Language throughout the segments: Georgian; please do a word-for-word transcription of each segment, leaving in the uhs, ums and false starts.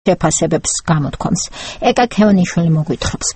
შეფასებებს გამოთქვამს. ეკა ქეონიშვილი მოგვითხრობს.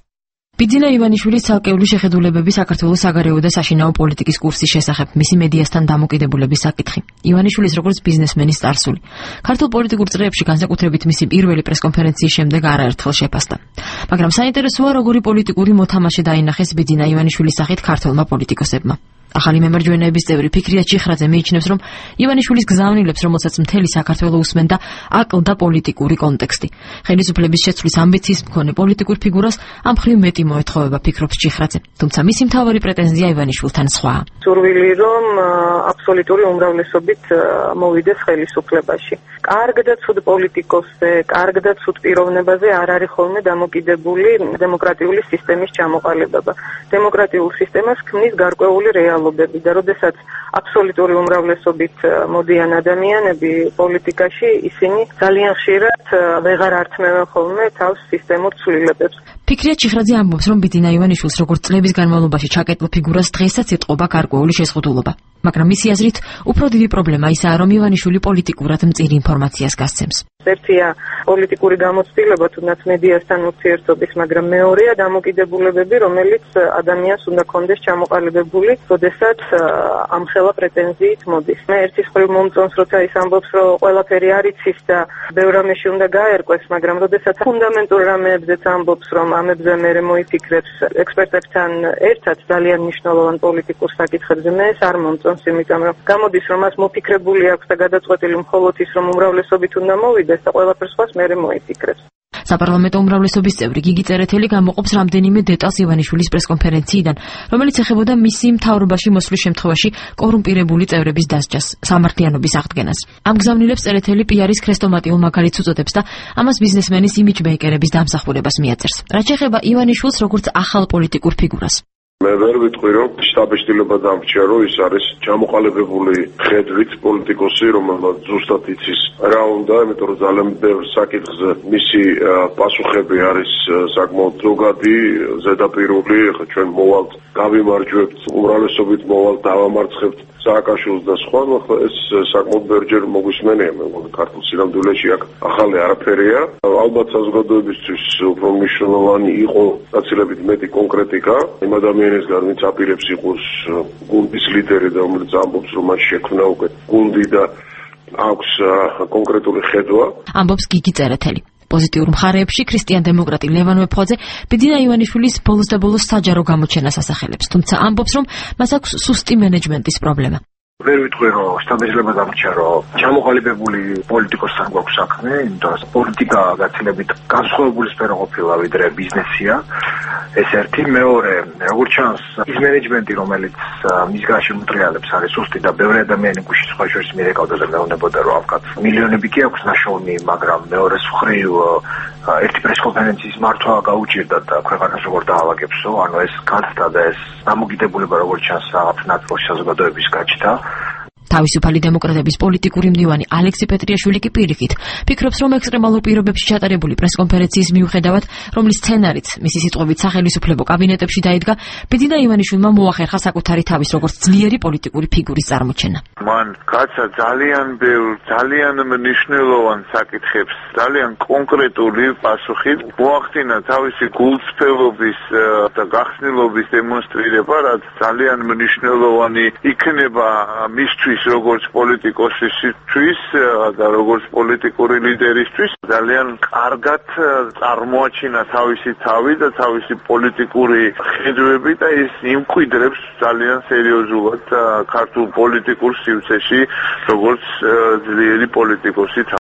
ბიძინა ივანიშვილის ცალკეული შეხედულებები საქართველოს საგარეო და საშინაო პოლიტიკის კურსის შესახებ, მისი მედიასთან დამოკიდებულების საკითხი. ივანიშვილის როგორც ბიზნესმენის წარსული. ქართულ პოლიტიკურ წრეებში განსაკუთრებით მისი პირველი პრესკონფერენციის შემდეგ არაერთხელ შეფასდა. მაგრამ საინტერესოა, როგორი პოლიტიკური მოთამაშე დაინახეს ბიძინა ივანიშვილის სახით ქართველმა პოლიტიკოსებმა. ახალი მემარჯვენეების წევრი ფიქრია ჩიხრაძე მიიჩნევს, რომ ივანიშვილის გზავნილებს, რომელსაც მთელი საქართველო უსმენდა, აკლდა პოლიტიკური კონტექსტი. ხელისუფლების შეცვლის ამბიციის მქონე პოლიტიკურ ფიგურას ამ მხრივ მეტი მოეთხოვება, ფიქრობს ჩიხრაძე. თუმცა მისი მთავარი პრეტენზია ივანიშვილთან სხვაა. სურვილი, რომ აბსოლუტური უმრავლესობით მოვიდეს ხელისუფლებაში. კარგ და ცუდ პოლიტიკოსზე, კარგ და ცუდ პიროვნებაზე არ არის ხოლმე დამოკიდებული დემოკრატიული სისტემის ჩამოყალიბება. დემოკრატიულ სისტემას ქმნის გარკვეული რეალობები და როდესაც აბსოლუტური უმრავლესობით მოდიან ადამიანები პოლიტიკაში, ისინი ძალიან ხშირად ვეღარ ართმევენ ხოლმე თავს სისტემურ ცვლილებებს. ფიქრია ჩიხრაძე ამბობს, რომ ბიძინა ივანიშვილს როგორც წლების განმავლობაში ჩაკეტილ ფიგურას დღესაც ეტყობა გარკვეული შეზღუდულობა. მაგრამ მისი აზრით, უფრო დიდი პრობლემა ისაა, რომ ივანიშვილი პოლიტიკურად მწირი ინფორმაციას გასცემს. ერთია პოლიტიკური გამოცდილება, თუნდაც მედიასთან ურთიერთობის, მაგრამ მეორეა დამოკიდებულებები, რომელიც ადამიანს უნდა კონდეს ჩამოყალიბებული, როდესაც ამხელა პრეტენზიით მოდის. მე ერთის მხრივ მომწონს, როცა ის ამბობს, რომ ყველაფერი არ იცის და ბევრ რამეში უნდა გაერკვეს, მაგრამ როდესაც ფუნდამენტურ რამეებზეც ამბობს, რომ ამებზე მერე მოიფიქრებს ექსპერტებთან ერთად ძალიან მნიშვნელოვან პოლიტიკურ საკითხებზე, მე ეს არ მომწონს, იმიტომ რომ გამოდის, რომ მას მოფიქრებული აქვს და გადაწყვეტილი მხოლოდ ის, რომ უმრავლესობით უნდა მოვიდეს და ყველაფერს სხვას მერე მოიფიქრებს. საპარლამენტო უმრავლესობის წევრი გიგი წერეთელი გამოყოფს რამდენიმე დეტალს ივანიშვილის პრესკონფერენციიდან, რომელიც ეხებოდა მისი მთავრობაში მოსვლის შემთხვევაში კორუმპირებული წევრების დასჯას, სამართლიანობის აღდგენას. ამ გზავნილებს წერეთელი პიარის ქრესტომატიულ მაგალითს უწოდებს და ამას ბიზნესმენის იმიჯმეიკერების დამსახურებას მიაწერს. რაც ეხება ივანიშვილს როგორც ახალ პოლიტიკურ ფიგურას. მე ვერ ვიტყვი, რომ შტაბეშტილება დამრჩა, რომ ის არის ჩამოყალიბებული ხედვით პოლიტიკოსი, რომელმაც ზუსტად იცის რა უნდა, იმიტომ რომ ძალიან ბევრ საკითხზე მისი პასუხები არის საკმაოდ ზოგადი, ზედაპირული, ხო ჩვენ მოვალთ გავიმარჯვებთ, უმრავლესობით მოვალთ დავამარცხებთ სააკაშვილს და სხვა, ხო ეს საკმაოდ ბევრჯერ მოგვისმენია, მე მგონი ქართულ სინამდვილეში აქ ახალი არაფერია. ალბათ საზოგადოებისთვის უფრო მნიშვნელოვანი იყო გაცილებით მეტი კონკრეტიკა იმ ადამიანისგან, ვინც აპირებს იყოს გუნდის ლიდერი და რომელიც ამბობს, რომ მას შექმნა უკვე გუნდი და აქვს კონკრეტული ხედვა. ამბობს გიგი წერეთელი. პოზიტიურ მხარეებში ქრისტიან-დემოკრატი ლევან მეფხვაძე ბიძინა ივანიშვილის ბოლოს და ბოლოს საჯარო გამოჩენას ასახელებს, თუმცა ამბობს, რომ მას აქვს სუსტი მენეჯმენტის პრობლემა. ვერ ვიტყვი, რომ შტაბეშტილება დამრჩა, რომ ჩამოყალიბებული პოლიტიკოსთან გვაქვს საქმე, იმიტომ რომ პოლიტიკა გაცილებით განსხვავებული სფერო ყოფილა, ვიდრე ბიზნესია. ეს ერთი, მეორე, როგორც ჩანს, ის მენეჯმენტი, რომელიც მის გარშე მოტრიალებს, არის სუსტი და ბევრი ადამიანი გუშინ სხვა შორის მიერეკავდა და მეუბნებოდა, რომ ამ კაცს მილიონები კი აქვს ნაშოვნი, მაგრამ მეორეს მხრივ ერთი პრესკონფერენციის მართვა გაუჭირდა და ქვეყანას როგორ დაალაგებსო, ანუ ეს განცდა და ეს დამოკიდებულება როგორც ჩანს რაღაც ნაწილში საზოგადოების გაჩნდა. თავისუფალი დემოკრატების პოლიტიკური მდივანი ალექსი პეტრიაშვილი კი პირიქით ფიქრობს, რომ ექსტრემალურ პირობებში ჩატარებული პრესკონფერენციის მიუხედავად, რომლის სცენარიც მისი სიტყვებით სახელისუფლებო კაბინეტებში დაიდგა, ბიძინა ივანიშვილმა მოახერხა საკუთარი თავის როგორც ძლიერი პოლიტიკური ფიგურის წარმოჩენა. მან გაცა ძალიან ბევრ, ძალიან მნიშვნელოვან საკითხებს, ძალიან კონკრეტული პასუხი, მოახდინა თავისი გულწრფელობის და გახსნილობის დემონსტრირება, რაც ძალიან მნიშვნელოვანი იქნება მისთვის როგორც პოლიტიკოსისთვის და როგორც პოლიტიკური ლიდერისთვის. ძალიან კარგად წარმოაჩინა თავისი თავი და თავისი პოლიტიკური ხედვები და ის იმკვიდრებს ძალიან სერიოზულად ქართულ პოლიტიკურ სივრცეში როგორც ძლიერი პოლიტიკოსი.